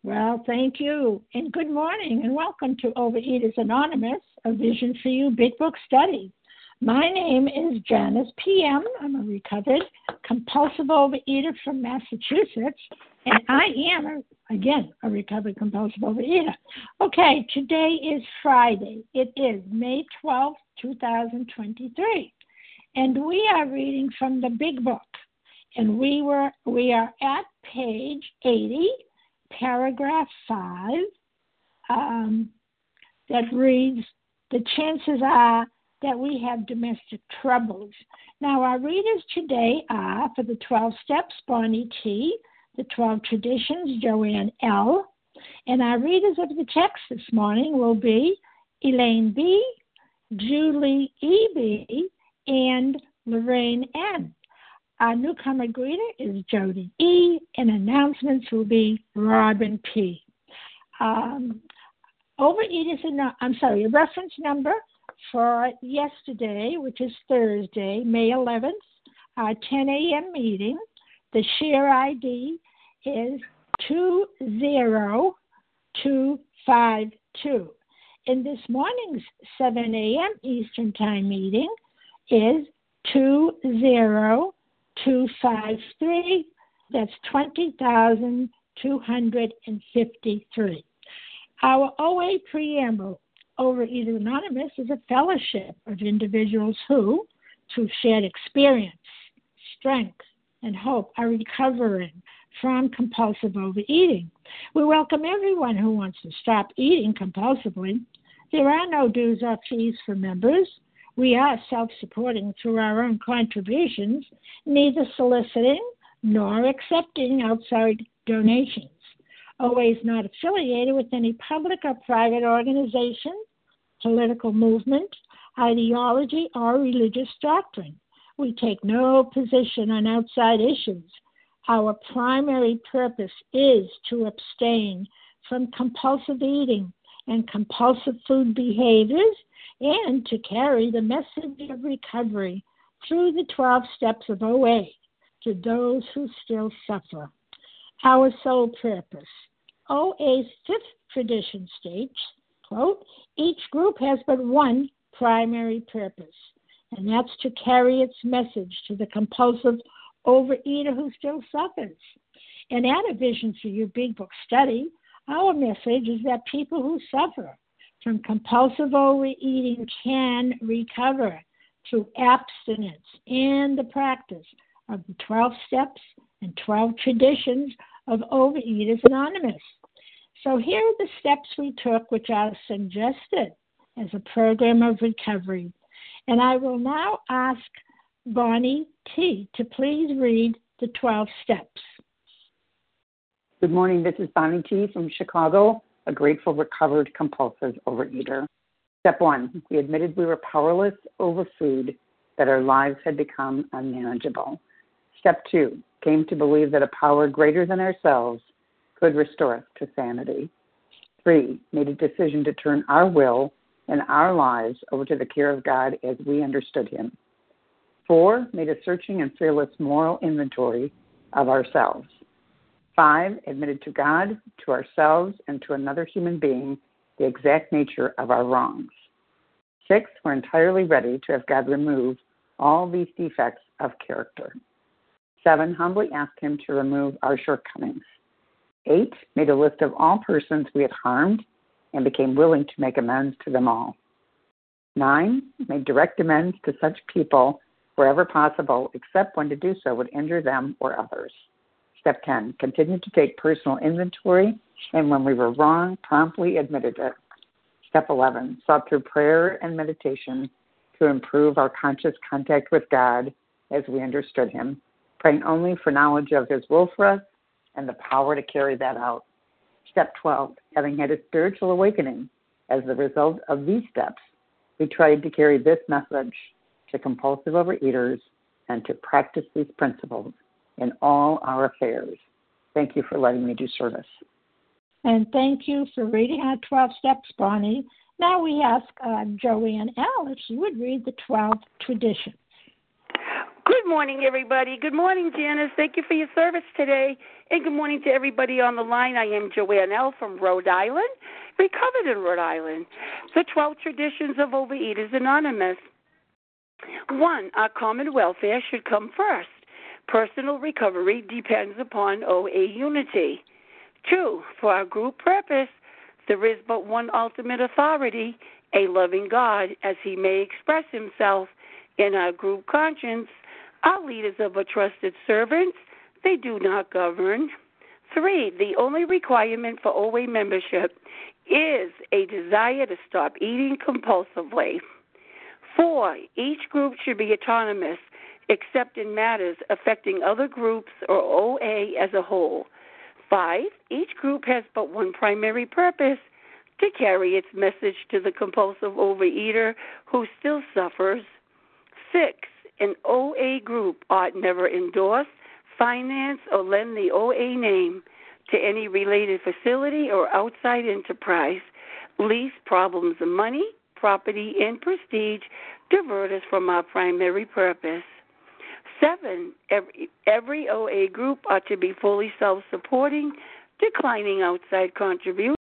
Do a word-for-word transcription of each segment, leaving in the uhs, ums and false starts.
Well, thank you, and good morning, and welcome to Overeaters Anonymous, a Vision for You Big Book study. My name is Janice P M. I'm a recovered compulsive overeater from Massachusetts, and I am, a, again, a recovered compulsive overeater. Okay, today is Friday. It is May twelfth, twenty twenty-three, and we are reading from the Big Book, and we were we are at page eighty, paragraph five, um, that reads, the chances are that we have domestic troubles. Now, our readers today are, for the twelve Steps, Bonnie T., the twelve Traditions, Joanne L., and our readers of the text this morning will be Elaine B., Julie E B., and Lorraine N. Our newcomer greeter is Jody E., and announcements will be Robin P. Um, Overeaters, I'm sorry, a reference number for yesterday, which is Thursday, May eleventh, our ten a.m. meeting. The share I D is two zero two five two. In this morning's seven a.m. Eastern Time meeting is two zero two five three. That's twenty thousand two hundred fifty-three. Our O A preamble, Overeater Anonymous, is a fellowship of individuals who, through shared experience, strength, and hope, are recovering from compulsive overeating. We welcome everyone who wants to stop eating compulsively. There are no dues or fees for members. We are self-supporting through our own contributions, neither soliciting nor accepting outside donations. O A is not affiliated with any public or private organization, political movement, ideology, or religious doctrine. We take no position on outside issues. Our primary purpose is to abstain from compulsive eating and compulsive food behaviors and to carry the message of recovery through the twelve steps of O A to those who still suffer. Our sole purpose. O A's fifth tradition states, quote, each group has but one primary purpose, and that's to carry its message to the compulsive overeater who still suffers. And at a Vision for You Big Book study, our message is that people who suffer from compulsive overeating can recover through abstinence and the practice of the twelve steps and twelve traditions of Overeaters Anonymous. So here are the steps we took, which are suggested as a program of recovery. And I will now ask Bonnie T. to please read the twelve steps. Good morning. This is Bonnie T. from Chicago, a grateful, recovered, compulsive overeater. Step one, we admitted we were powerless over food, that our lives had become unmanageable. Step two, came to believe that a power greater than ourselves could restore us to sanity. Three, made a decision to turn our will and our lives over to the care of God as we understood Him. Four, made a searching and fearless moral inventory of ourselves. Five, admitted to God, to ourselves, and to another human being the exact nature of our wrongs. Six, we're entirely ready to have God remove all these defects of character. Seven, humbly asked Him to remove our shortcomings. Eight, made a list of all persons we had harmed and became willing to make amends to them all. Nine, made direct amends to such people wherever possible, except when to do so would injure them or others. Step ten, continued to take personal inventory, and when we were wrong, promptly admitted it. Step eleven, sought through prayer and meditation to improve our conscious contact with God as we understood Him, praying only for knowledge of His will for us and the power to carry that out. Step twelve, having had a spiritual awakening as the result of these steps, we tried to carry this message to compulsive overeaters and to practice these principles in all our affairs. Thank you for letting me do service. And thank you for reading our twelve steps, Bonnie. Now we ask uh, Joanne L. if she would read the twelve traditions. Good morning, everybody. Good morning, Janice. Thank you for your service today. And good morning to everybody on the line. I am Joanne L. from Rhode Island, recovered in Rhode Island. The twelve Traditions of Overeaters Anonymous. One, our common welfare should come first. Personal recovery depends upon O A unity. Two, for our group purpose, there is but one ultimate authority, a loving God, as he may express himself in our group conscience. Our leaders are but trusted servants. They do not govern. Three, the only requirement for O A membership is a desire to stop eating compulsively. Four, each group should be autonomous, except in matters affecting other groups or O A as a whole. Five, each group has but one primary purpose, to carry its message to the compulsive overeater who still suffers. Six, an O A group ought never endorse, finance, or lend the O A name to any related facility or outside enterprise, lest problems of money, property, and prestige divert us from our primary purpose. Seven, every, every O A group ought to be fully self-supporting, declining outside contributions.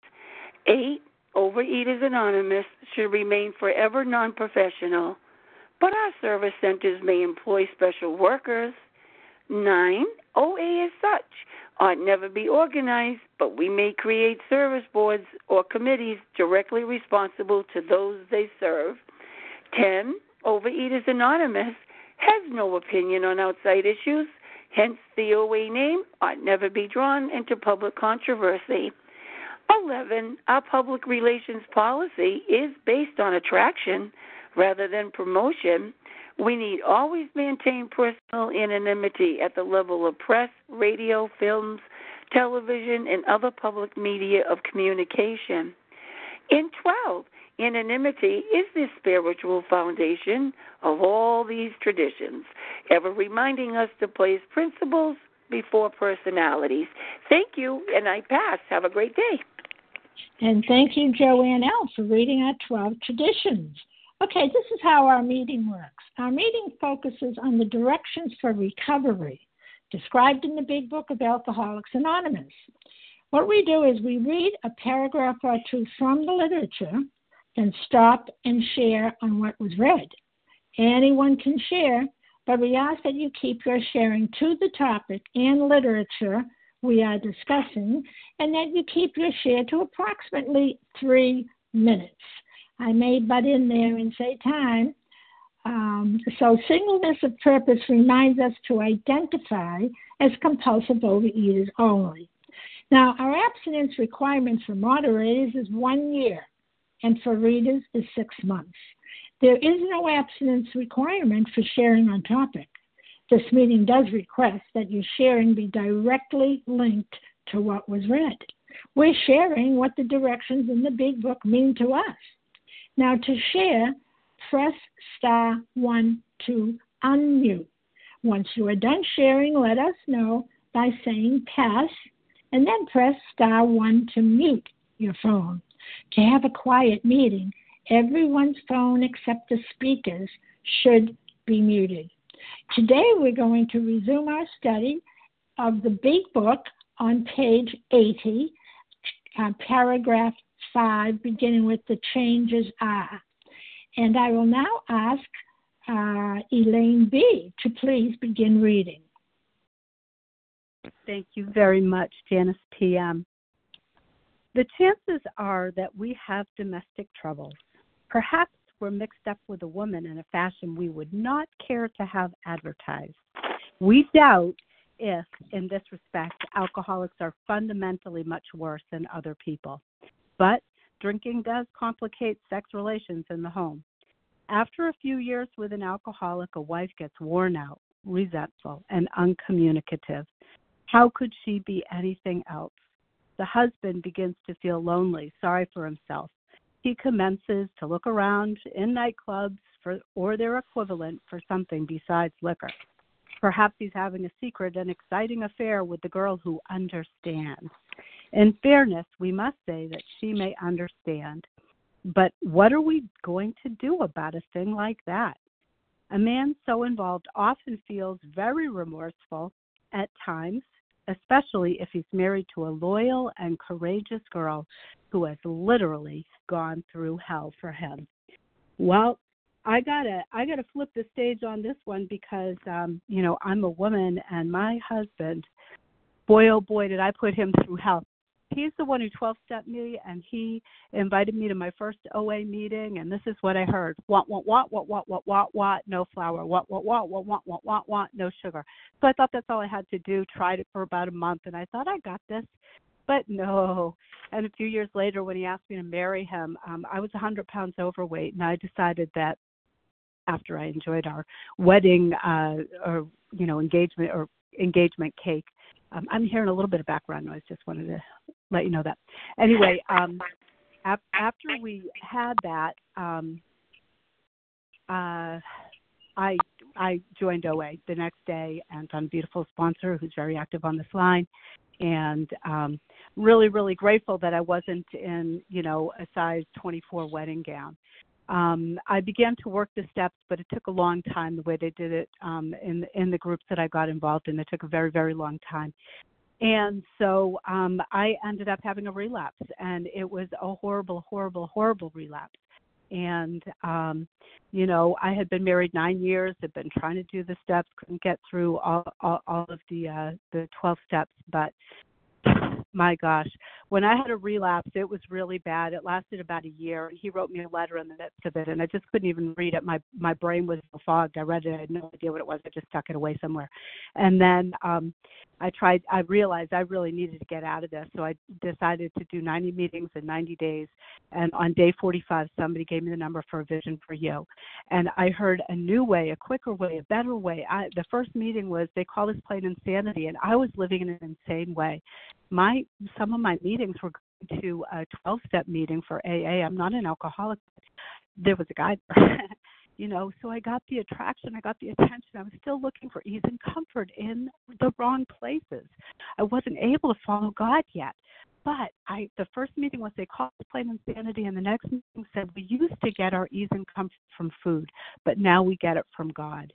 Eight, Overeaters Anonymous should remain forever non-professional, but our service centers may employ special workers. Nine, O A as such ought never be organized, but we may create service boards or committees directly responsible to those they serve. Ten, Overeaters Anonymous has no opinion on outside issues, hence the O A name ought never be drawn into public controversy. Eleven, our public relations policy is based on attraction rather than promotion. We need always maintain personal anonymity at the level of press, radio, films, television, and other public media of communication. In twelve, anonymity is the spiritual foundation of all these traditions, ever reminding us to place principles before personalities. Thank you, and I pass. Have a great day. And thank you, Joanne L., for reading our twelve traditions. Okay, this is how our meeting works. Our meeting focuses on the directions for recovery described in the Big Book of Alcoholics Anonymous. What we do is we read a paragraph or two from the literature, then stop and share on what was read. Anyone can share, but we ask that you keep your sharing to the topic and literature we are discussing, and that you keep your share to approximately three minutes. I may butt in there and say time. Um, so singleness of purpose reminds us to identify as compulsive overeaters only. Now, our abstinence requirement for moderators is one year, and for readers is six months. There is no abstinence requirement for sharing on topic. This meeting does request that your sharing be directly linked to what was read. We're sharing what the directions in the Big Book mean to us. Now, to share, press star one to unmute. Once you are done sharing, let us know by saying pass, and then press star one to mute your phone. To have a quiet meeting, everyone's phone except the speaker's should be muted. Today we're going to resume our study of the Big Book on page eighty, uh, paragraph five, beginning with the changes are. And I will now ask uh, Elaine B. to please begin reading. Thank you very much, Janice P M. The chances are that we have domestic troubles. Perhaps we're mixed up with a woman in a fashion we would not care to have advertised. We doubt if, in this respect, alcoholics are fundamentally much worse than other people. But drinking does complicate sex relations in the home. After a few years with an alcoholic, a wife gets worn out, resentful, and uncommunicative. How could she be anything else? The husband begins to feel lonely, sorry for himself. He commences to look around in nightclubs for, or their equivalent for something besides liquor. Perhaps he's having a secret and exciting affair with the girl who understands. In fairness, we must say that she may understand. But what are we going to do about a thing like that? A man so involved often feels very remorseful at times, especially if he's married to a loyal and courageous girl who has literally gone through hell for him. Well, I gotta I gotta flip the stage on this one because um, you know, I'm a woman, and my husband, boy oh boy did I put him through hell. He's the one who twelve-stepped me, and he invited me to my first O A meeting, and this is what I heard. Want, want, want, want, want, want, want, want, no flour. Want, want, want, want, want, want, want, want, no sugar. So I thought that's all I had to do. Tried it for about a month, and I thought I got this. But no. And a few years later, when he asked me to marry him, um, I was one hundred pounds overweight, and I decided that after I enjoyed our wedding uh, or, you know, engagement or engagement cake, um, I'm hearing a little bit of background noise. Just wanted to let you know that. Anyway, um, ap- after we had that, um, uh, I I joined O A the next day and found a beautiful sponsor who's very active on this line, and um, really, really grateful that I wasn't in, you know, a size twenty-four wedding gown. Um, I began to work the steps, but it took a long time the way they did it um, in in the groups that I got involved in. It took a very, very long time. And so um, I ended up having a relapse, and it was a horrible, horrible, horrible relapse. And, um, you know, I had been married nine years, had been trying to do the steps, couldn't get through all, all, all of the uh, the twelve steps, but my gosh, when I had a relapse, it was really bad. It lasted about a year. He wrote me a letter in the midst of it, and I just couldn't even read it. My my brain was fogged. I read it. I had no idea what it was. I just stuck it away somewhere. And then um, I tried. I realized I really needed to get out of this, so I decided to do ninety meetings in ninety days. And on day forty-five, somebody gave me the number for a Vision for You. And I heard a new way, a quicker way, a better way. I, the first meeting was, they call this plain insanity, and I was living in an insane way. My some of my meetings were going to a twelve-step meeting for A A. I'm not an alcoholic. There was a guy there, you know, so I got the attraction, I got the attention. I was still looking for ease and comfort in the wrong places. I wasn't able to follow God yet. But I, the first meeting was, they called it plain insanity, and the next meeting said, we used to get our ease and comfort from food, but now we get it from God.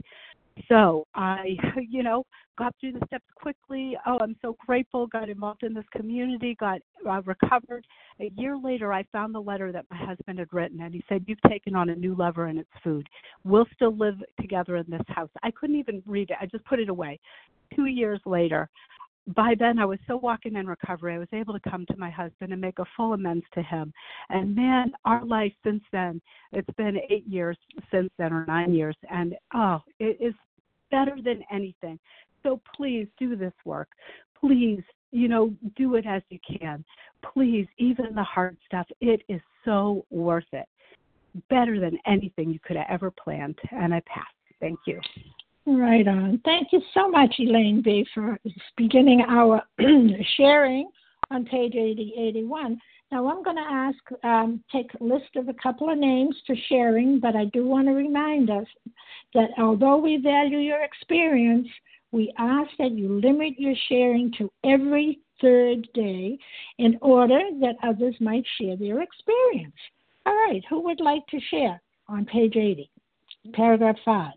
So I, you know, got through the steps quickly. Oh, I'm so grateful. Got involved in this community, got uh, recovered. A year later, I found the letter that my husband had written, and he said, you've taken on a new lover, and it's food. We'll still live together in this house. I couldn't even read it. I just put it away. Two years later, by then I was so walking in recovery, I was able to come to my husband and make a full amends to him. And man, our life since then, it's been eight years since then, or nine years, and oh, it is better than anything. So please do this work. Please, you know, do it as you can. Please, even the hard stuff, it is so worth it. Better than anything you could have ever planned. And I pass. Thank you. Right on. Thank you so much, Elaine B., for beginning our sharing on page eighty eighty-one. Now, I'm going to ask, um, take a list of a couple of names for sharing, but I do want to remind us that although we value your experience, we ask that you limit your sharing to every third day in order that others might share their experience. All right, who would like to share on page eighty, paragraph five?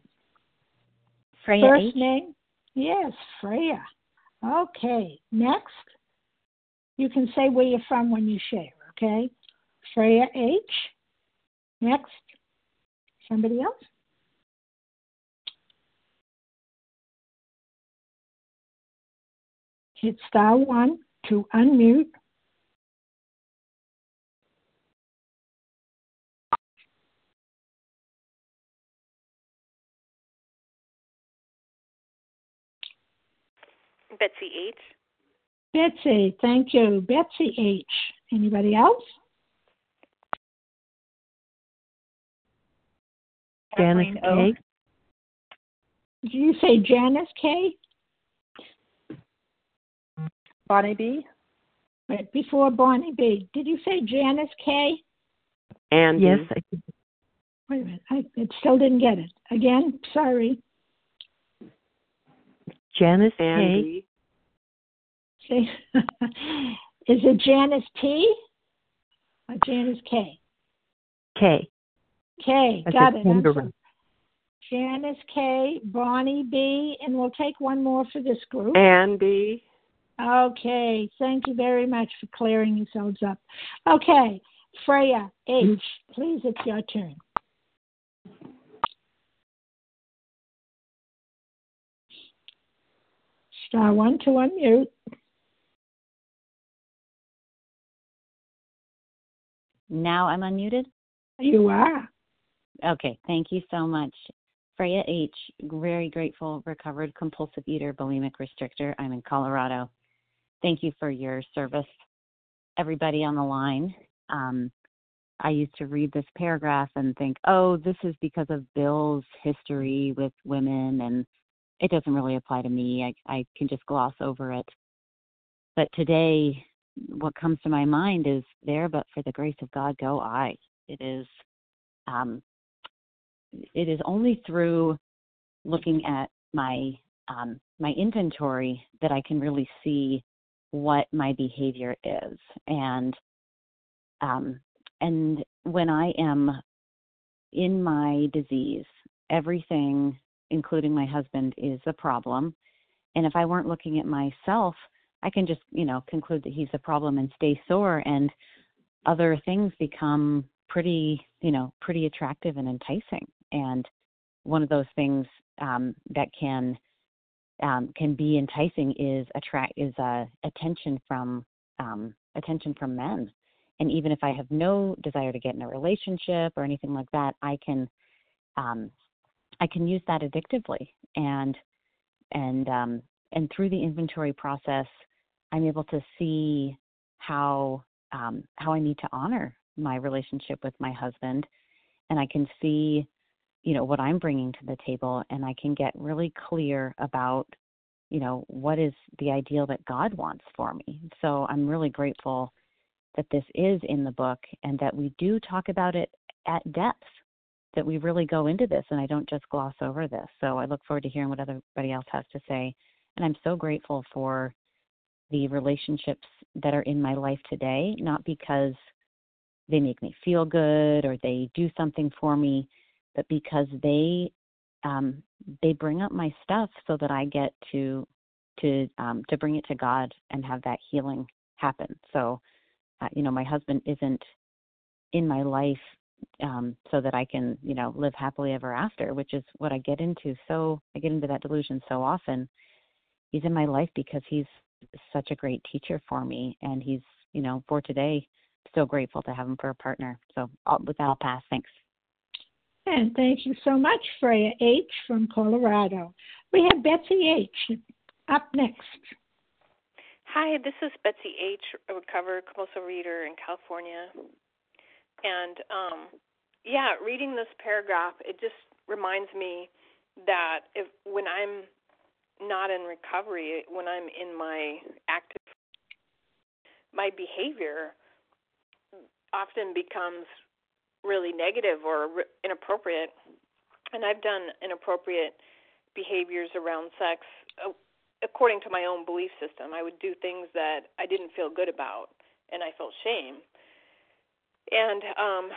Freya First H. name? Yes, Freya. Okay, next. You can say where you're from when you share, okay? Freya H. Next. Somebody else? Hit star one to unmute. Betsy H. Betsy, thank you. Betsy H. Anybody else? Janice K. Did you say Janice K? Bonnie B. Right, before Bonnie B. Did you say Janice K? Andy. Yes. I did. Wait a minute. I it still didn't get it. Again, sorry. Janice Andy. K. Say, is it Janice P or Janice K? K. K, As got a it. I'm so, kangaroo. Janice K., Bonnie B., and we'll take one more for this group. Ann B. Okay, thank you very much for clearing yourselves up. Okay, Freya H., please, it's your turn. Star one to unmute. Now I'm unmuted? You are. Okay, thank you so much. Freya H., very grateful, recovered compulsive eater, bulimic restrictor. I'm in Colorado. Thank you for your service. Everybody on the line, um, I used to read this paragraph and think, oh, this is because of Bill's history with women, and it doesn't really apply to me. I, I can just gloss over it. But today, what comes to my mind is, there but for the grace of God go I. It is, um, it is only through looking at my um, my inventory that I can really see what my behavior is. And um, and when I am in my disease, everything, including my husband, is a problem. And if I weren't looking at myself, I can just, you know, conclude that he's a problem and stay sore, and other things become pretty, you know, pretty attractive and enticing. And one of those things um, that can um, can be enticing is attract is uh, attention from um, attention from men. And even if I have no desire to get in a relationship or anything like that, I can um, I can use that addictively. And and um, and through the inventory process, I'm able to see how um, how I need to honor my relationship with my husband, and I can see, you know, what I'm bringing to the table, and I can get really clear about, you know, what is the ideal that God wants for me. So I'm really grateful that this is in the book and that we do talk about it at depth, that we really go into this and I don't just gloss over this. So I look forward to hearing what everybody else has to say. And I'm so grateful for the relationships that are in my life today, not because they make me feel good or they do something for me, but because they um, they bring up my stuff so that I get to to um, to bring it to God and have that healing happen. So, uh, you know, my husband isn't in my life um, so that I can, you know, live happily ever after, which is what I get into. So I get into that delusion so often. He's in my life because he's such a great teacher for me, and he's, you know, for today, so grateful to have him for a partner. So I'll, with that, I'll pass. Thanks. And thank you so much, Freya H. from Colorado. We have Betsy H. up next. Hi, this is Betsy H., a recovered compulsive reader in California. And, um, yeah, reading this paragraph, it just reminds me that if when I'm not in recovery, when I'm in my active, my behavior often becomes really negative or inappropriate. And I've done inappropriate behaviors around sex according to my own belief system. I would do things that I didn't feel good about, and I felt shame. And um,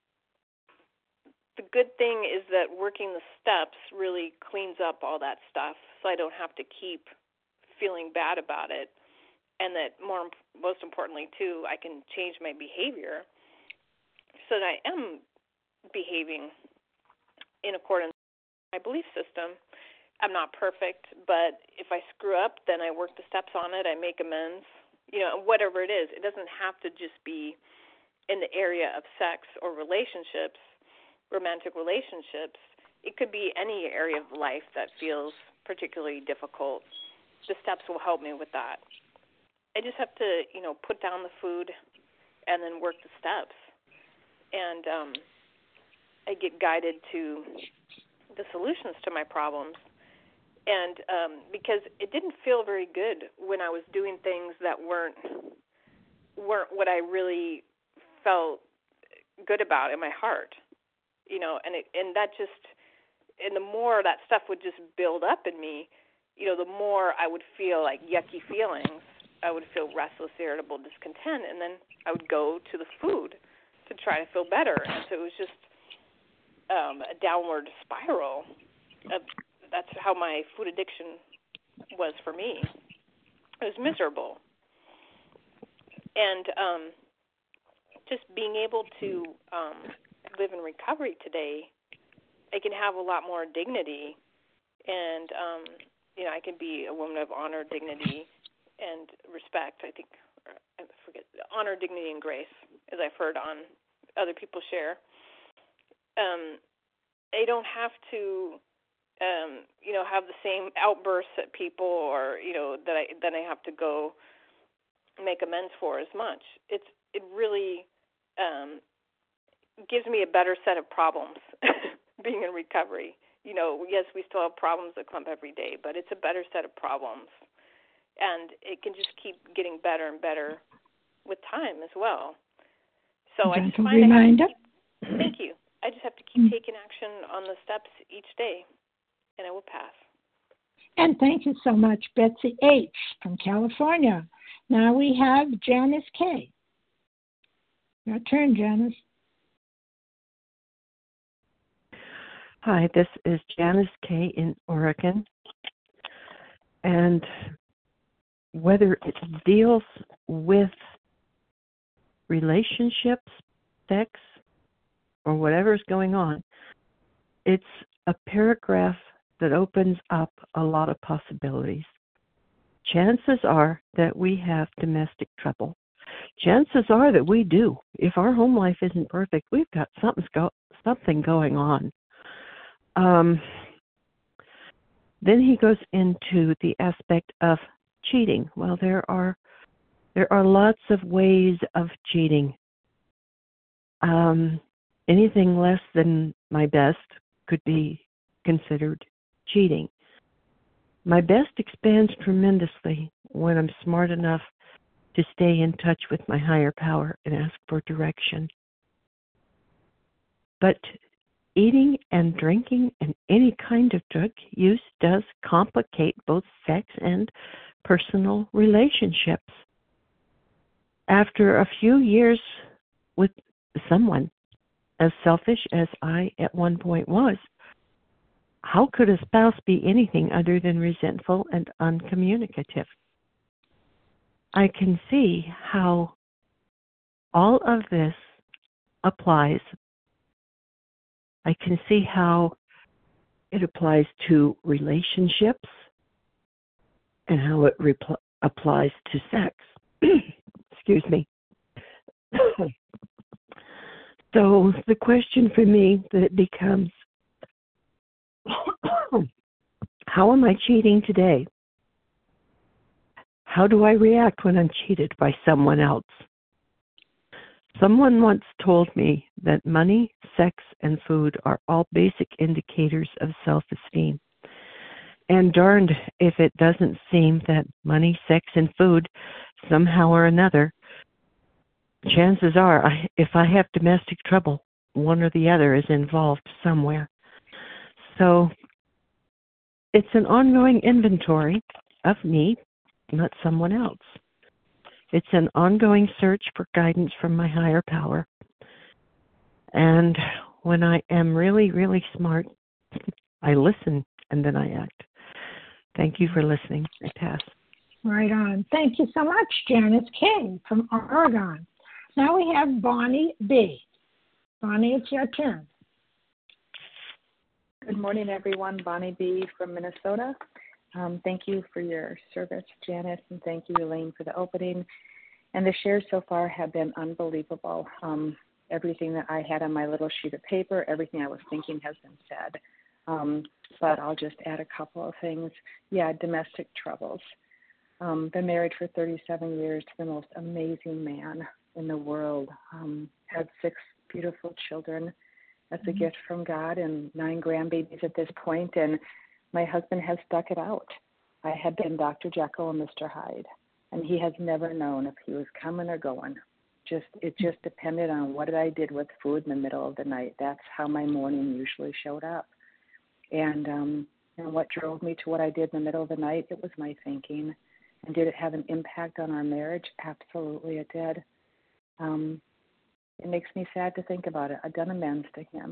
the good thing is that working the steps really cleans up all that stuff, so I don't have to keep feeling bad about it. And that more, most importantly, too, I can change my behavior so that I am behaving in accordance with my belief system. I'm not perfect, but if I screw up, then I work the steps on it. I make amends, you know, whatever it is. It doesn't have to just be in the area of sex or relationships, romantic relationships. It could be any area of life that feels particularly difficult. The steps will help me with that. I just have to, you know, put down the food and then work the steps. And um, I get guided to the solutions to my problems. And um, because it didn't feel very good when I was doing things that weren't weren't what I really felt good about in my heart, you know, and it, and that just, and the more that stuff would just build up in me, you know, the more I would feel like yucky feelings. I would feel restless, irritable, discontent, and then I would go to the food to try to feel better. And so it was just, um, a downward spiral. Of, that's how my food addiction was for me. It was miserable. And um, just being able to um, live in recovery today, I can have a lot more dignity, and um, you know, I can be a woman of honor, dignity, and respect. I think, I forget, honor, dignity, and grace, as I've heard on other people share. Um, I don't have to, um, you know, have the same outbursts at people, or you know, that I then I have to go make amends for as much. It's it really um, gives me a better set of problems being in recovery. You know, yes, we still have problems that come up every day, but it's a better set of problems. And it can just keep getting better and better with time as well. So I just find reminder. I keep, thank you. I just have to keep taking action on the steps each day, and I will pass. And thank you so much, Betsy H. from California. Now we have Janice K. Your turn, Janice. Hi, this is Janice K. in Oregon. And whether it deals with relationships, sex, or whatever's going on, it's a paragraph that opens up a lot of possibilities. Chances are that we have domestic trouble. Chances are that we do. If our home life isn't perfect, we've got something, go- something going on. Um, then he goes into the aspect of cheating. Well, there are there are lots of ways of cheating. Um, anything less than my best could be considered cheating. My best expands tremendously when I'm smart enough to stay in touch with my higher power and ask for direction. But eating and drinking and any kind of drug use does complicate both sex and personal relationships. After a few years with someone as selfish as I at one point was, how could a spouse be anything other than resentful and uncommunicative? I can see how all of this applies. I can see how it applies to relationships and how it repl- applies to sex. Excuse me. So the question for me that becomes, how am I cheating today? How do I react when I'm cheated by someone else? Someone once told me that money, sex, and food are all basic indicators of self-esteem. And darned if it doesn't seem that money, sex, and food, somehow or another, chances are, I, if I have domestic trouble, one or the other is involved somewhere. So it's an ongoing inventory of me, not someone else. It's an ongoing search for guidance from my higher power. And when I am really, really smart, I listen and then I act. Thank you for listening. I pass. Right on. Thank you so much, Janice K. from Oregon. Now we have Bonnie B. Bonnie, it's your turn. Good morning, everyone. Bonnie B. from Minnesota. Um, thank you for your service, Janice, and thank you, Elaine, for the opening. And the shares so far have been unbelievable. Um, everything that I had on my little sheet of paper, everything I was thinking has been said. Um, but I'll just add a couple of things. Yeah, domestic troubles. Um, been married for thirty-seven years to the most amazing man in the world. Um, had six beautiful children. That's a mm-hmm. gift from God, and nine grandbabies at this point. And my husband has stuck it out. I had been Doctor Jekyll and Mister Hyde, and he has never known if he was coming or going. Just it just depended on what I did with food in the middle of the night. That's how my morning usually showed up. And um, and what drove me to what I did in the middle of the night? It was my thinking. And did it have an impact on our marriage? Absolutely, it did. Um, it makes me sad to think about it. I've done amends to him.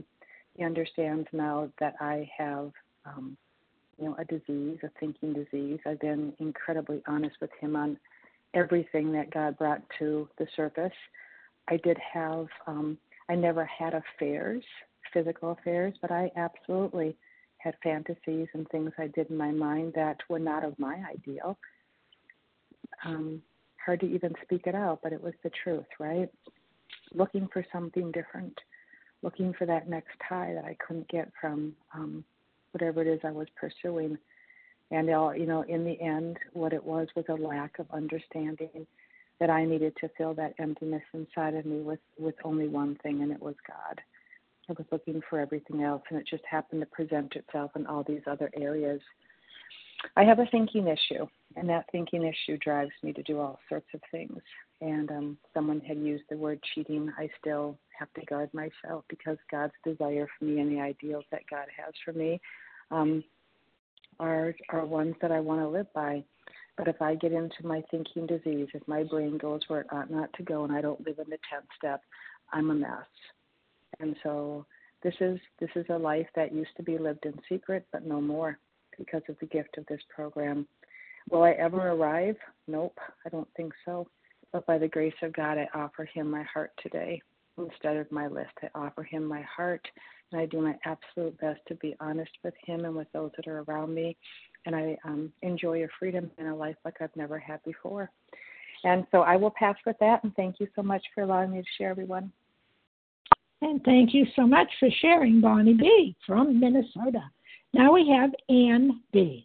He understands now that I have, um, you know, a disease, a thinking disease. I've been incredibly honest with him on everything that God brought to the surface. I did have, um, I never had affairs, physical affairs, but I absolutely had fantasies and things I did in my mind that were not of my ideal. Um, hard to even speak it out, but it was the truth, right? Looking for something different, looking for that next high that I couldn't get from um, whatever it is I was pursuing. And, you know, in the end, what it was was a lack of understanding that I needed to fill that emptiness inside of me with, with only one thing, and it was God. I was looking for everything else, and it just happened to present itself in all these other areas. I have a thinking issue, and that thinking issue drives me to do all sorts of things. And um, someone had used the word cheating. I still have to guard myself because God's desire for me and the ideals that God has for me um, are are ones that I want to live by. But if I get into my thinking disease, if my brain goes where it ought not to go and I don't live in the tenth step, I'm a mess. And so this is this is a life that used to be lived in secret, but no more because of the gift of this program. Will I ever arrive? Nope, I don't think so. But by the grace of God, I offer him my heart today instead of my list. I offer him my heart, and I do my absolute best to be honest with him and with those that are around me. And I um, enjoy a freedom and a life like I've never had before. And so I will pass with that, and thank you so much for allowing me to share, everyone. And thank you so much for sharing, Bonnie B. from Minnesota. Now we have Ann B.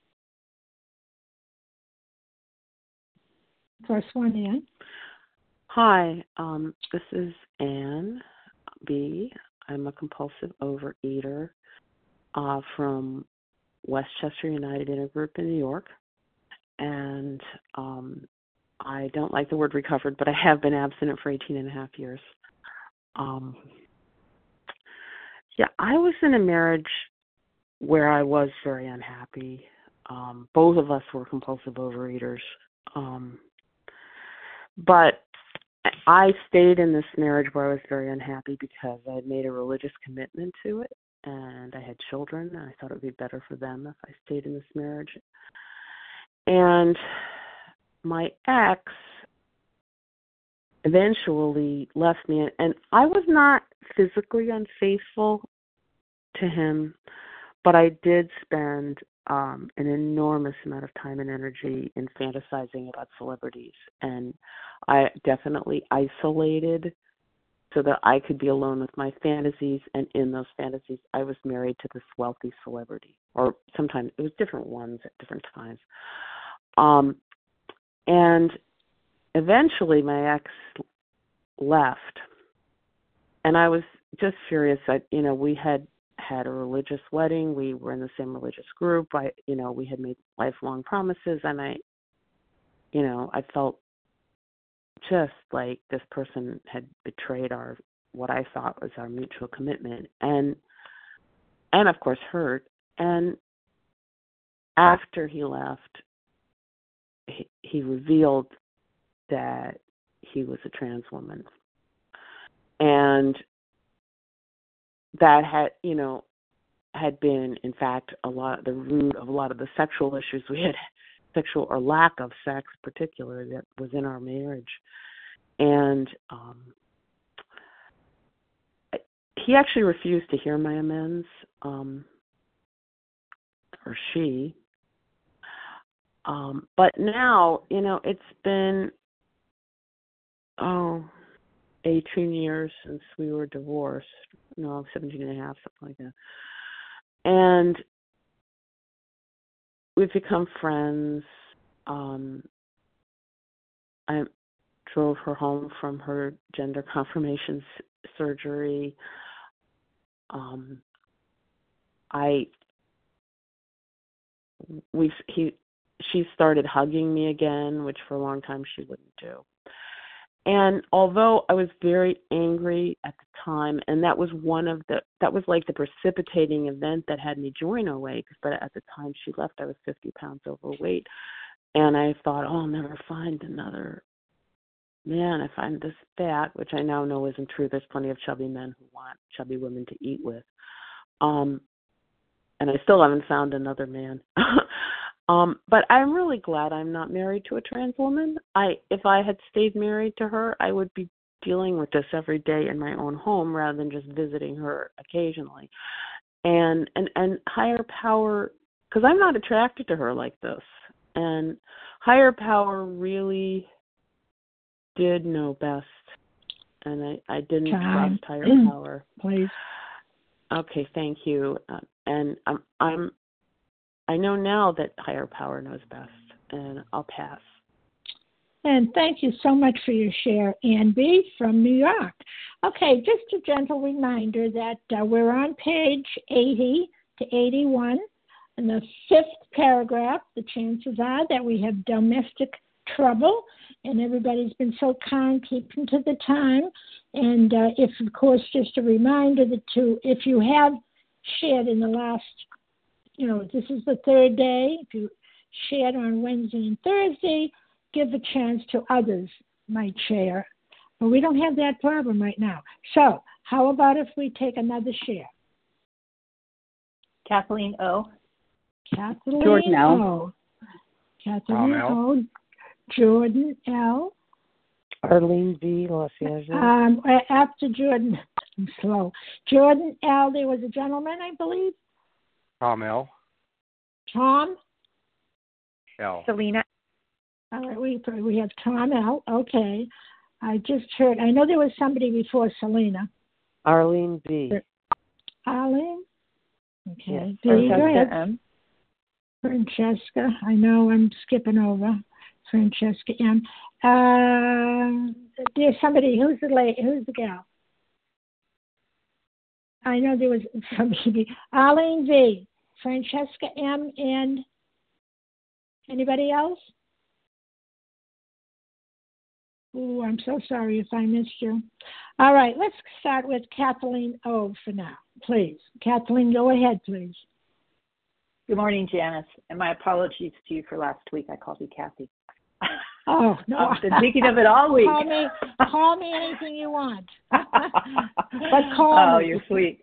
First one, Ann. Hi, um, this is Ann B. I'm a compulsive overeater uh, from Westchester United Intergroup in New York. And um, I don't like the word recovered, but I have been abstinent for eighteen and a half years. Um, yeah, I was in a marriage where I was very unhappy. Um, both of us were compulsive overeaters. Um, but I stayed in this marriage where I was very unhappy because I had made a religious commitment to it, and I had children, and I thought it would be better for them if I stayed in this marriage. And my ex eventually left me, and I was not physically unfaithful to him, but I did spend um, an enormous amount of time and energy in fantasizing about celebrities, and I definitely isolated so that I could be alone with my fantasies, and in those fantasies, I was married to this wealthy celebrity, or sometimes it was different ones at different times. Um, and eventually my ex left, and I was just furious that, you know, we had had a religious wedding. We were in the same religious group. I, you know, we had made lifelong promises, and I, you know, I felt just like this person had betrayed our, what I thought was our mutual commitment, and, and of course hurt. And after he left, he, he revealed that he was a trans woman. And that had, you know, had been, in fact, a lot, the root of a lot of the sexual issues we had, sexual or lack of sex particularly, that was in our marriage. And um, he actually refused to hear my amends, um, or she. Um, but now, you know, it's been, oh, eighteen years since we were divorced. No, seventeen and a half, something like that. And we've become friends. Um, I drove her home from her gender confirmation s- surgery. Um, I, we, he, she started hugging me again, which for a long time she wouldn't do. And although I was very angry at the time, and that was one of the, that was like the precipitating event that had me join O A, but at the time she left, I was fifty pounds overweight. And I thought, oh, I'll never find another man if I'm this fat, which I now know isn't true. There's plenty of chubby men who want chubby women to eat with. Um, and I still haven't found another man. um, but I'm really glad I'm not married to a trans woman. I, if I had stayed married to her, I would be dealing with this every day in my own home rather than just visiting her occasionally. And and and higher power, because I'm not attracted to her like this. And higher power really did know best, and I, I didn't Time. trust higher power. Please. Okay, thank you. Uh, and I'm I'm I know now that higher power knows best, and I'll pass. And thank you so much for your share, Ann B. from New York. Okay, just a gentle reminder that uh, we're on page eighty to eighty-one. In the fifth paragraph, the chances are that we have domestic trouble, and everybody's been so kind keeping to the time. And uh, if, of course, just a reminder that to, if you have shared in the last, you know, this is the third day, if you shared on Wednesday and Thursday, give a chance to others might share. But we don't have that problem right now. So how about if we take another share? Kathleen O. Kathleen Jordan L. O. Kathleen O. Jordan L. Arlene V. Los Angeles. Um, after Jordan, I'm slow. Jordan L. There was a gentleman, I believe. Tom L. Tom L. Selena. All right, we we have Tom L. Okay, I just heard. I know there was somebody before Selena. Arlene B. Arlene. Okay. Yes. B, go ahead. M. Francesca. I know I'm skipping over. Francesca M. Uh, there's somebody. Who's the lady? Who's the gal? I know there was somebody. Arlene V. Francesca M. And anybody else? Oh, I'm so sorry if I missed you. All right, let's start with Kathleen O. for now, please. Kathleen, go ahead, please. Good morning, Janice, and my apologies to you for last week. I called you Kathy. Oh, no. I've been thinking of it all week. Call me, call me anything you want. But call oh, me. you're sweet.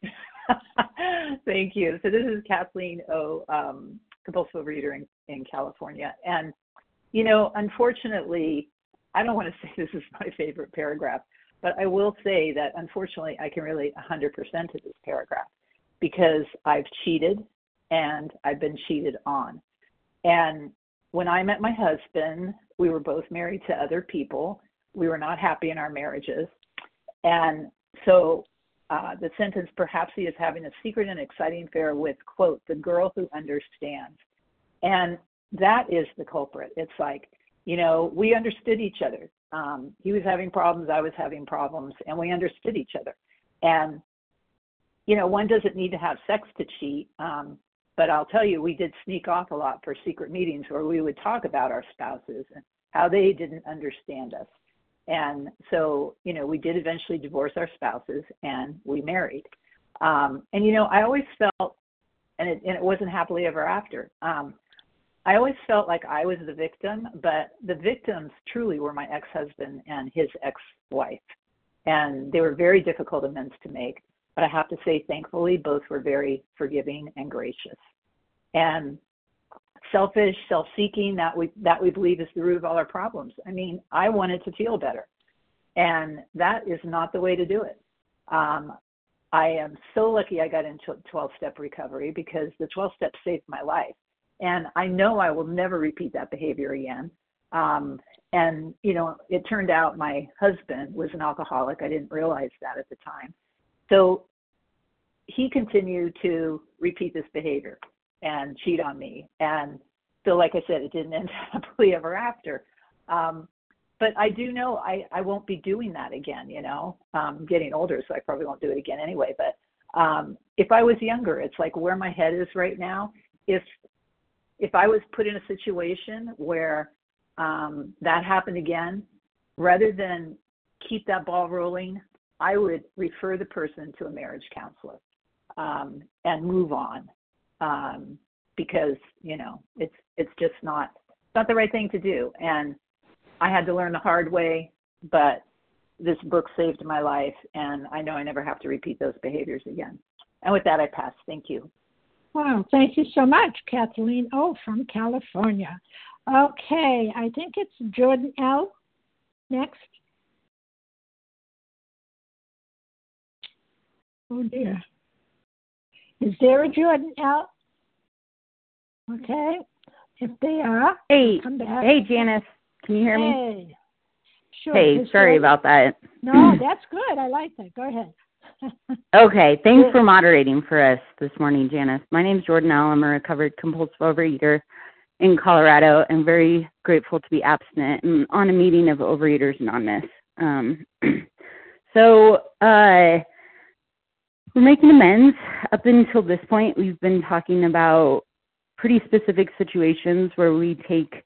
Thank you. So this is Kathleen O., um, compulsive overeater in, in California. And, you know, unfortunately, I don't want to say this is my favorite paragraph, but I will say that, unfortunately, I can relate one hundred percent to this paragraph because I've cheated and I've been cheated on. And when I met my husband, we were both married to other people. We were not happy in our marriages. And so uh, the sentence, perhaps he is having a secret and exciting affair with, quote, the girl who understands. And that is the culprit. It's like, you know, we understood each other. Um, he was having problems, I was having problems, and we understood each other. And, you know, one doesn't need to have sex to cheat, um, but I'll tell you, we did sneak off a lot for secret meetings where we would talk about our spouses and how they didn't understand us. And so, you know, we did eventually divorce our spouses and we married. Um, and, you know, I always felt, and it, and it wasn't happily ever after, um, I always felt like I was the victim, but the victims truly were my ex-husband and his ex-wife. And they were very difficult amends to make. But I have to say, thankfully, both were very forgiving and gracious. And selfish, self-seeking, that we that we believe is the root of all our problems. I mean, I wanted to feel better. And that is not the way to do it. Um, I am so lucky I got into twelve-step recovery because the twelve steps saved my life. And I know I will never repeat that behavior again. Um, and, you know, it turned out my husband was an alcoholic. I didn't realize that at the time. So he continued to repeat this behavior and cheat on me. And so, like I said, it didn't end happily ever after. Um, but I do know I, I won't be doing that again, you know. I'm getting older, so I probably won't do it again anyway. But um, if I was younger, it's like where my head is right now. If if I was put in a situation where um, that happened again, rather than keep that ball rolling, I would refer the person to a marriage counselor um, and move on um, because, you know, it's it's just not it's not the right thing to do. And I had to learn the hard way, but this book saved my life, and I know I never have to repeat those behaviors again. And with that, I pass. Thank you. Wow, thank you so much, Kathleen O. from California. Okay, I think it's Jordan L. next. Oh, dear. Is there a Jordan L? Okay. If they are, hey, come back. Hey, Janice, can you hear hey. me? Sure. Hey, sorry Jordan? about that. No, that's good. I like that. Go ahead. Okay, thanks for moderating for us this morning, Janice. My name's Jordan L. I'm a recovered compulsive overeater in Colorado. I'm very grateful to be abstinent and on a meeting of Overeaters Anonymous. Um, so uh, we're making amends. Up until this point, we've been talking about pretty specific situations where we take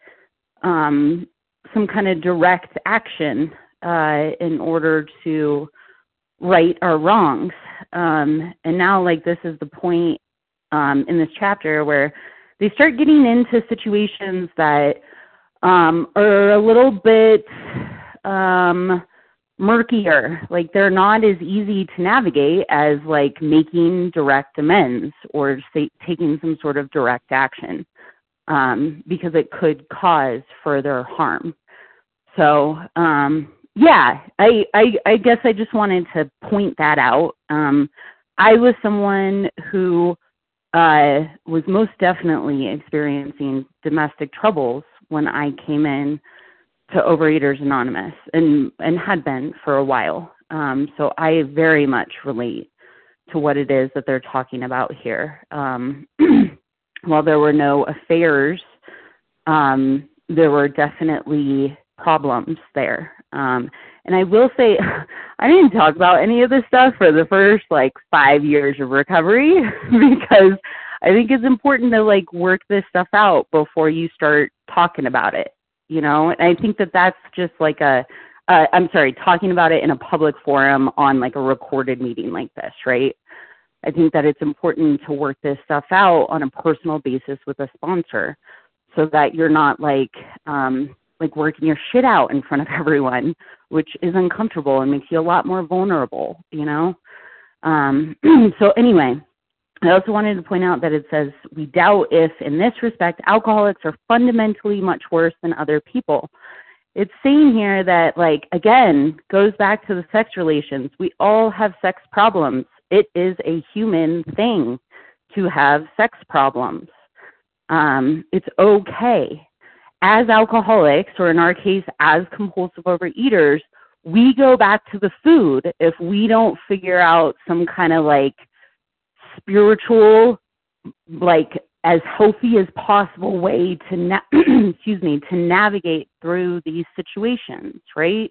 um, some kind of direct action uh, in order to right our wrongs. Um, and now, like, this is the point um, in this chapter where they start getting into situations that um, are a little bit um, murkier. Like, they're not as easy to navigate as, like, making direct amends or say, taking some sort of direct action um, because it could cause further harm. So, um, yeah, I, I I guess I just wanted to point that out. Um, I was someone who uh, was most definitely experiencing domestic troubles when I came in to Overeaters Anonymous and, and had been for a while. Um, so I very much relate to what it is that they're talking about here. Um, while there were no affairs, um, there were definitely problems there. Um, and I will say, I didn't talk about any of this stuff for the first, like, five years of recovery because I think it's important to, like, work this stuff out before you start talking about it, you know? And I think that that's just like a, uh, I'm sorry, talking about it in a public forum on, like, a recorded meeting like this, right? I think that it's important to work this stuff out on a personal basis with a sponsor so that you're not, like, um, like working your shit out in front of everyone, which is uncomfortable and makes you a lot more vulnerable, you know? Um, so anyway, I also wanted to point out that it says, we doubt if, in this respect, alcoholics are fundamentally much worse than other people. It's saying here that, like, again, goes back to the sex relations. We all have sex problems. It is a human thing to have sex problems. Um, it's okay. As alcoholics, or in our case, as compulsive overeaters, we go back to the food if we don't figure out some kind of, like, spiritual, like, as healthy as possible way to, na- excuse me, to navigate through these situations, right?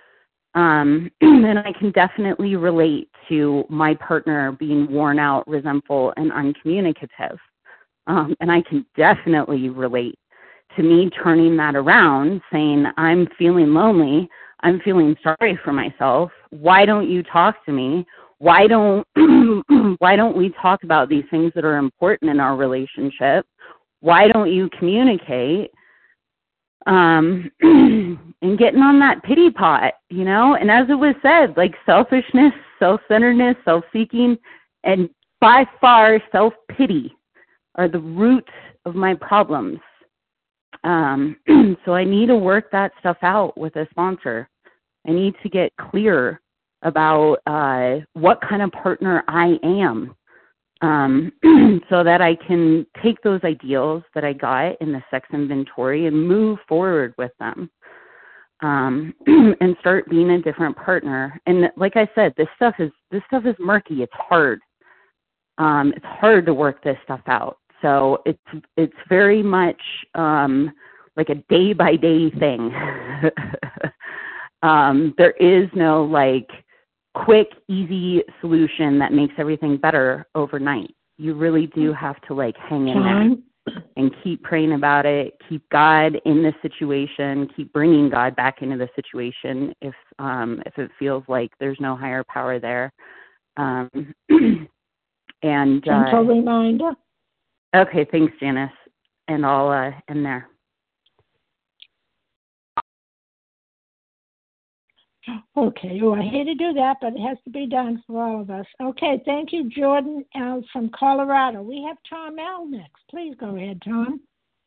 Um, and I can definitely relate to my partner being worn out, resentful, and uncommunicative. Um, and I can definitely relate to me turning that around, saying, I'm feeling lonely, I'm feeling sorry for myself, why don't you talk to me? Why don't why don't we talk about these things that are important in our relationship? Why don't you communicate? Um, and getting on that pity pot, you know? And as it was said, like, selfishness, self-centeredness, self-seeking, and by far self-pity are the root of my problems. Um, so I need to work that stuff out with a sponsor. I need to get clear about uh, what kind of partner I am, um, so that I can take those ideals that I got in the sex inventory and move forward with them, um, and start being a different partner. And like I said, this stuff is this stuff is murky. It's hard. Um, it's hard to work this stuff out. So it's it's very much um, like a day by day thing. um, there is no, like, quick, easy solution that makes everything better overnight. You really do have to, like, hang in there and keep praying about it, keep God in the situation, keep bringing God back into the situation if um, if it feels like there's no higher power there. Um, and uh, gentle reminder. Okay, thanks, Janice. And I'll uh, end there. Okay. Oh, I hate to do that, but it has to be done for all of us. Okay. Thank you, Jordan L. from Colorado. We have Tom L. next. Please go ahead, Tom.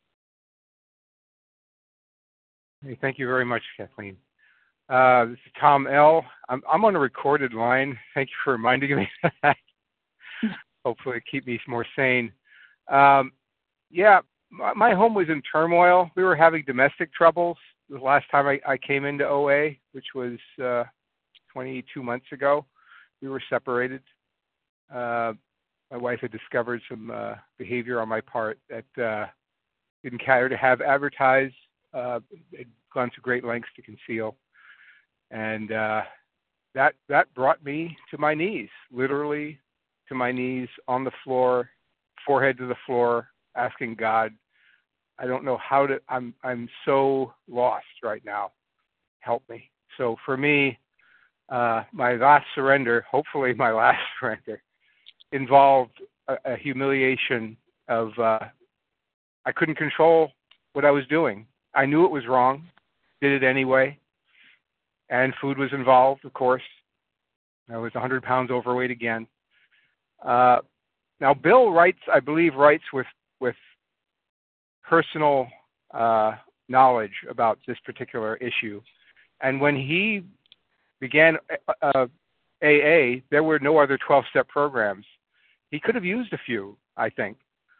Hey, thank you very much, Kathleen. Uh, this is Tom L. I'm, I'm on a recorded line. Thank you for reminding me of that. Hopefully keep me more sane. Um, yeah, my, my home was in turmoil. We were having domestic troubles the last time I, I came into O A, which was uh, twenty-two months ago. We were separated. Uh, my wife had discovered some uh, behavior on my part that uh, didn't care to have advertised. Uh, had gone to great lengths to conceal. And uh, that that brought me to my knees, literally to my knees on the floor, forehead to the floor, asking God, I don't know how to, I'm I'm so lost right now. Help me. So for me, uh, my last surrender, hopefully my last surrender, involved a, a humiliation of, uh, I couldn't control what I was doing. I knew it was wrong, did it anyway, and food was involved, of course. I was one hundred pounds overweight again. Uh, now, Bill writes, I believe, writes with, with personal uh, knowledge about this particular issue. And when he began uh, A A, there were no other twelve-step programs. He could have used a few, I think.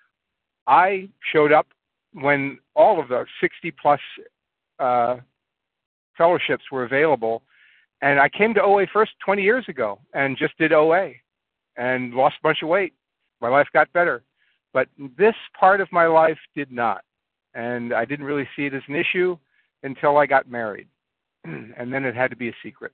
I showed up when all of the sixty-plus uh, fellowships were available, and I came to O A first twenty years ago and just did O A and lost a bunch of weight. My life got better. But this part of my life did not. And I didn't really see it as an issue until I got married. And then it had to be a secret.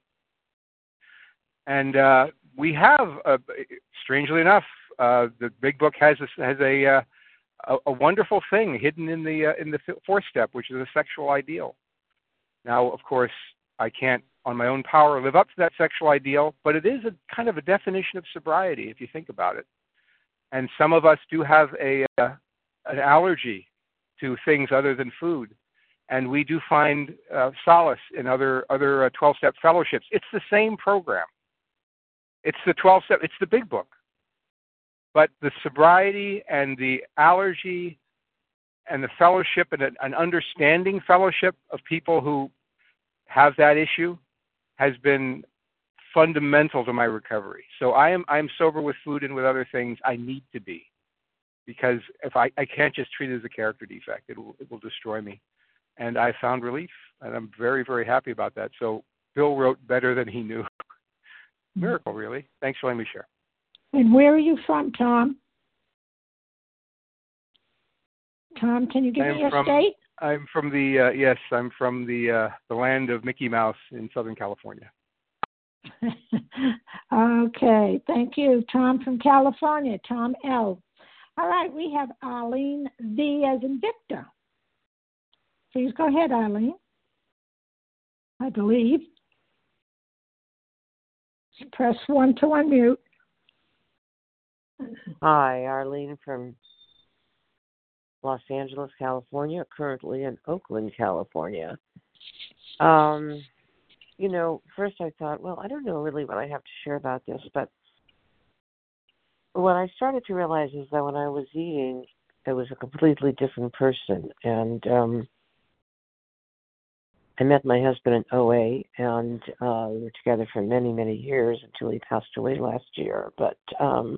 And uh, we have, uh, strangely enough, uh, the Big Book has a, has a, uh, a, a wonderful thing hidden in the uh, in the fourth step, which is a sexual ideal. Now, of course, I can't, on my own power, live up to that sexual ideal, but it is a kind of a definition of sobriety, if you think about it. And some of us do have a uh, an allergy to things other than food, and we do find uh, solace in other other uh, twelve-step fellowships. It's the same program. It's the twelve-step. It's the Big Book. But the sobriety and the allergy and the fellowship and an understanding fellowship of people who have that issue has been fundamental to my recovery. So I am I am sober with food and with other things. I need to be, because if I, I can't just treat it as a character defect. It will it will destroy me. And I found relief, and I'm very, very happy about that. So Bill wrote better than he knew. Miracle, really. Thanks for letting me share. And where are you from, Tom? Tom, can you give I'm me your from, state? I'm from the, uh, yes, I'm from the uh, the land of Mickey Mouse in Southern California. Okay, thank you. Tom from California, Tom L. All right, we have Arlene V as in Victor. Please go ahead, Arlene. I believe. Press one to unmute. Hi, Arlene from Los Angeles, California, currently in Oakland, California. Um, you know, first I thought, well, I don't know really what I have to share about this, but what I started to realize is that when I was eating, I was a completely different person. And um, I met my husband in O A, and uh, we were together for many, many years until he passed away last year. But um,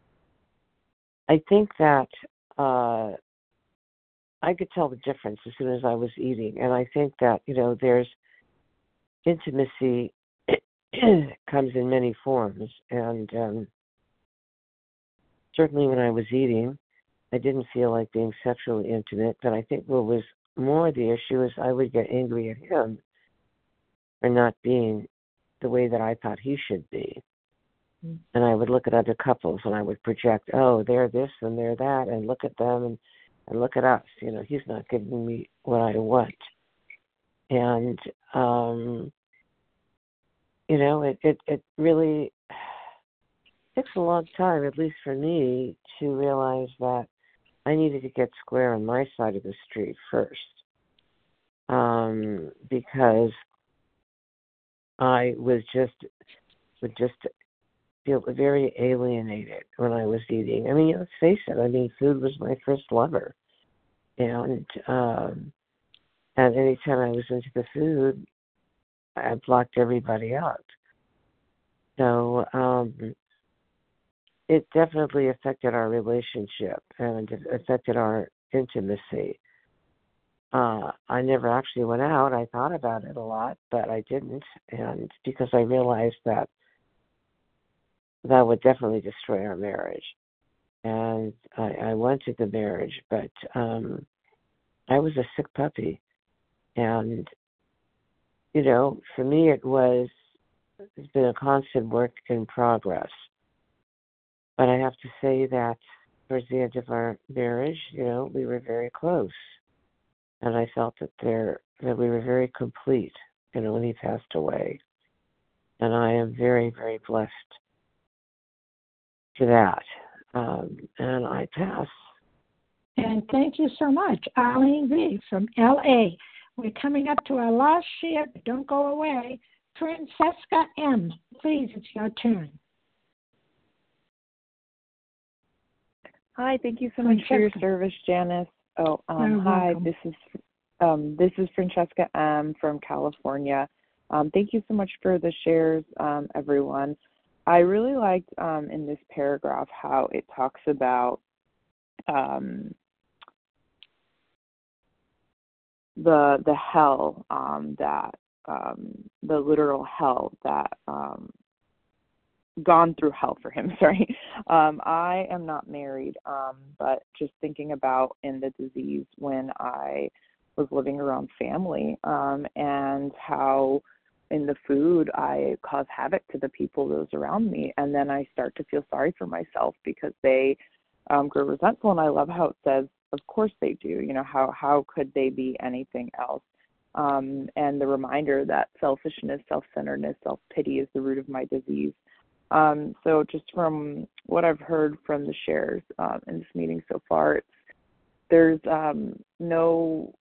I think that uh, I could tell the difference as soon as I was eating. And I think that, you know, there's intimacy comes in many forms. And um, certainly when I was eating, I didn't feel like being sexually intimate. But I think what was more the issue is I would get angry at him for not being the way that I thought he should be. Mm. And I would look at other couples and I would project, oh, they're this and they're that, and look at them and, and look at us. You know, he's not giving me what I want. And, um, you know, it, it, it really takes a long time, at least for me, to realize that I needed to get square on my side of the street first, um, because I was just would just feel very alienated when I was eating. I mean, let's face it. I mean, food was my first lover, and um, and anytime I was into the food, I blocked everybody out. So um, it definitely affected our relationship and it affected our intimacy. Uh, I never actually went out. I thought about it a lot, but I didn't, and because I realized that that would definitely destroy our marriage. And I, I wanted the marriage, but um, I was a sick puppy. And, you know, for me it was, it's been a constant work in progress. But I have to say that towards the end of our marriage, you know, we were very close. And I felt that there that we were very complete, you know, when he passed away. And I am very, very blessed for that. Um, and I pass. And thank you so much, Arlene V. from L A. We're coming up to our last share, but don't go away. Francesca M., please, it's your turn. Hi, thank you so much for your service, Janice. Oh, um, hi. This is um, this is Francesca M. from California. Um, thank you so much for the shares, um, everyone. I really liked um, in this paragraph how it talks about um, the the hell um, that um, the literal hell that um, gone through hell for him. Sorry, um, I am not married, um, but just thinking about in the disease when I was living around family um, and how in the food I cause havoc to the people those around me, and then I start to feel sorry for myself because they um, grow resentful. And I love how it says, "Of course they do." You know, how how could they be anything else? Um, and the reminder that selfishness, self-centeredness, self-pity is the root of my disease. Um, so just from what I've heard from the shares um, in this meeting so far, it's, there's um, no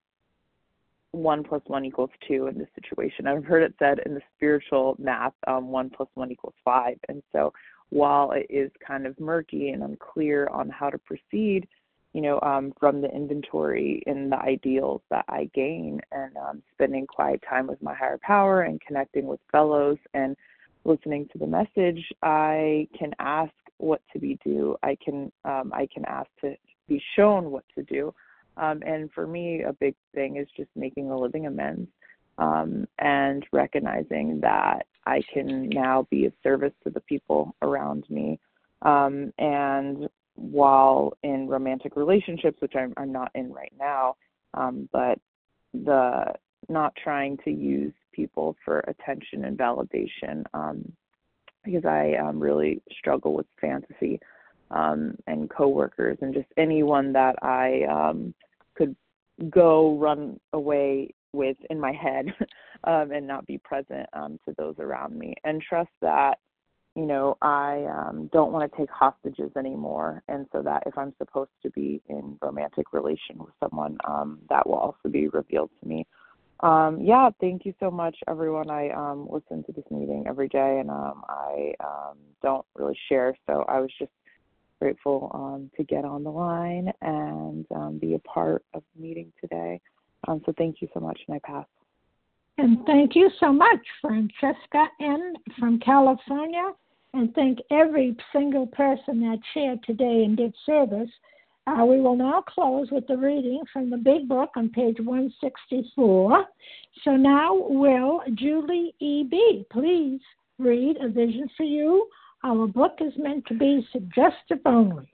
one plus one equals two in this situation. I've heard it said in the spiritual math, um, one plus one equals five. And so while it is kind of murky and unclear on how to proceed, you know, um, from the inventory and the ideals that I gain and um, spending quiet time with my higher power and connecting with fellows and listening to the message, I can ask what to be do. I can um, I can ask to be shown what to do. Um, and for me, a big thing is just making a living amends um, and recognizing that I can now be of service to the people around me. Um, and while in romantic relationships, which I'm, I'm not in right now, um, but the not trying to use people for attention and validation um, because I um, really struggle with fantasy um, and coworkers and just anyone that I um, could go run away with in my head um, and not be present um, to those around me, and trust that, you know, I um, don't want to take hostages anymore, and so that if I'm supposed to be in romantic relation with someone, um, that will also be revealed to me. Um, yeah, thank you so much, everyone. I um, listen to this meeting every day, and um, I um, don't really share, so I was just grateful um, to get on the line and um, be a part of the meeting today. Um, so thank you so much, and I pass. And thank you so much, Francesca N. from California, and thank every single person that shared today and did service. Uh, we will now close with the reading from the Big Book on page one sixty-four. So now will Julie E B please read A Vision for You. Our book is meant to be suggestive only.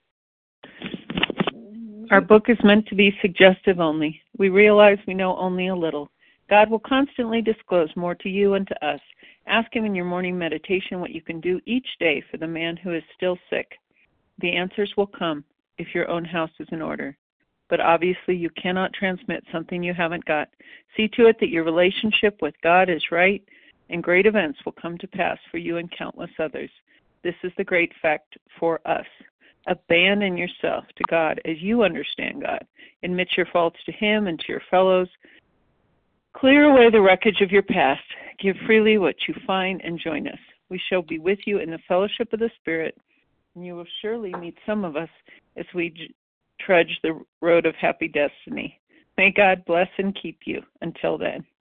Our book is meant to be suggestive only. We realize we know only a little. God will constantly disclose more to you and to us. Ask Him in your morning meditation what you can do each day for the man who is still sick. The answers will come if your own house is in order. But obviously you cannot transmit something you haven't got. See to it that your relationship with God is right, and great events will come to pass for you and countless others. This is the great fact for us. Abandon yourself to God as you understand God. Admit your faults to Him and to your fellows. Clear away the wreckage of your past. Give freely what you find and join us. We shall be with you in the fellowship of the Spirit, and you will surely meet some of us as we j- trudge the road of happy destiny. May God bless and keep you. Until then.